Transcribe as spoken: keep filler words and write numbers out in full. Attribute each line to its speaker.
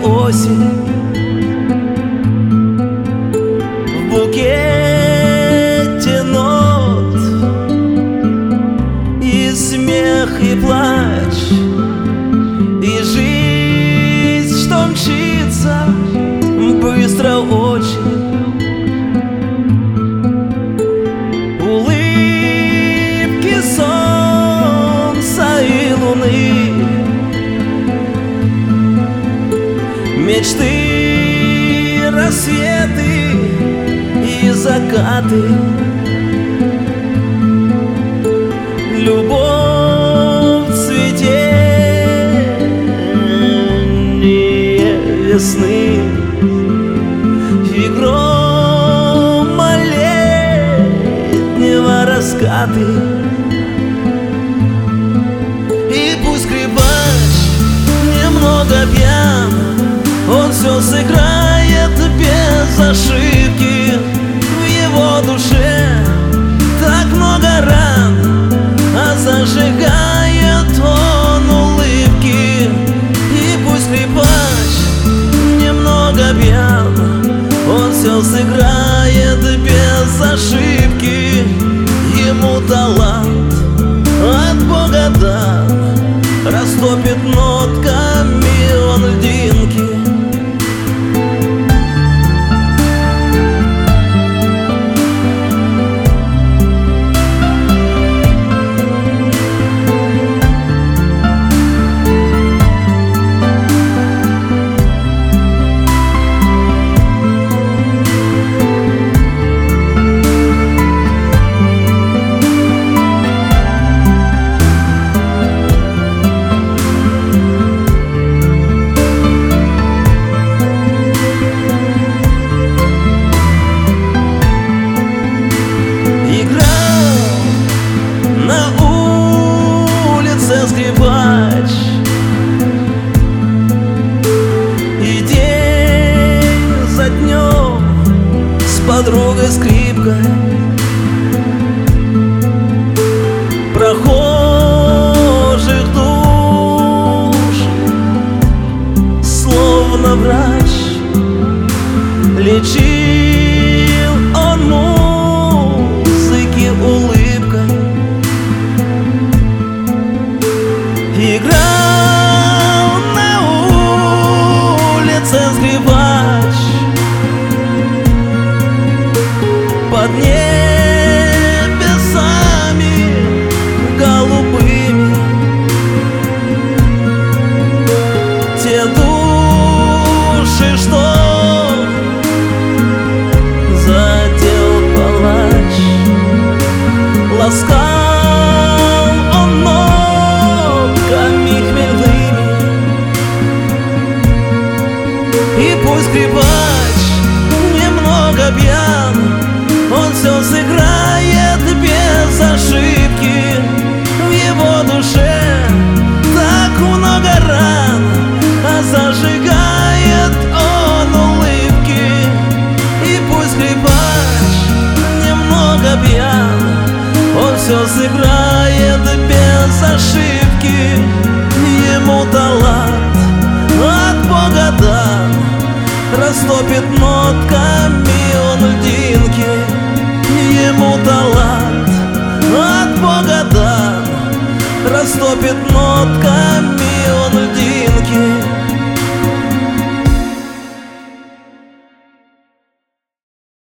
Speaker 1: осень в букете нот, и смех, и плач, и жизнь, что мчится быстро очень. Улыбки солнца и луны, мечты, рассветы и закаты, любовь в цветение весны и грома летнего раскаты. И пусть скрипач немного пьян, он все сыграет без ошибки. В его душе так много ран, а зажигает он улыбки. И пусть скрипач немного пьян, он все сыграет без ошибки. Ему талант от Бога дан, растопит нотками он льдинки. Скрипач, и день за днем с подругой скрипкой прохожих душ, словно врач, лечил он музыки улыбкой. Играл на улице скрипач под небесами голубыми. Те души, что задел палач, ласкал хмельными. И пусть скрипач немного пьян, он все сыграет без ошибки. В его душе так много ран, а зажигает он улыбки. И пусть скрипач немного пьян, он все сыграет без ошибки. Ему талант от Бога дан, растопит нотками он льдинки. Ему талант от Бога дан, растопит нотками он льдинки.